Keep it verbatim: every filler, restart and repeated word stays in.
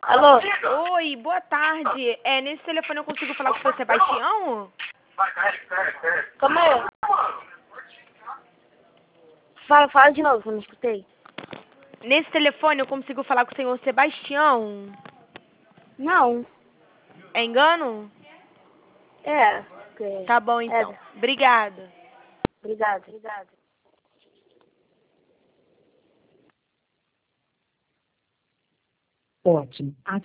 Alô? Oi, boa tarde. É, nesse telefone eu consigo falar com o seu Sebastião? Calma aí. Fala, fala de novo, que eu não escutei. Nesse telefone eu consigo falar com o senhor Sebastião? Não. É engano? É. ok. Tá bom, então. É. Obrigada. Obrigado. Obrigado. Ótimo.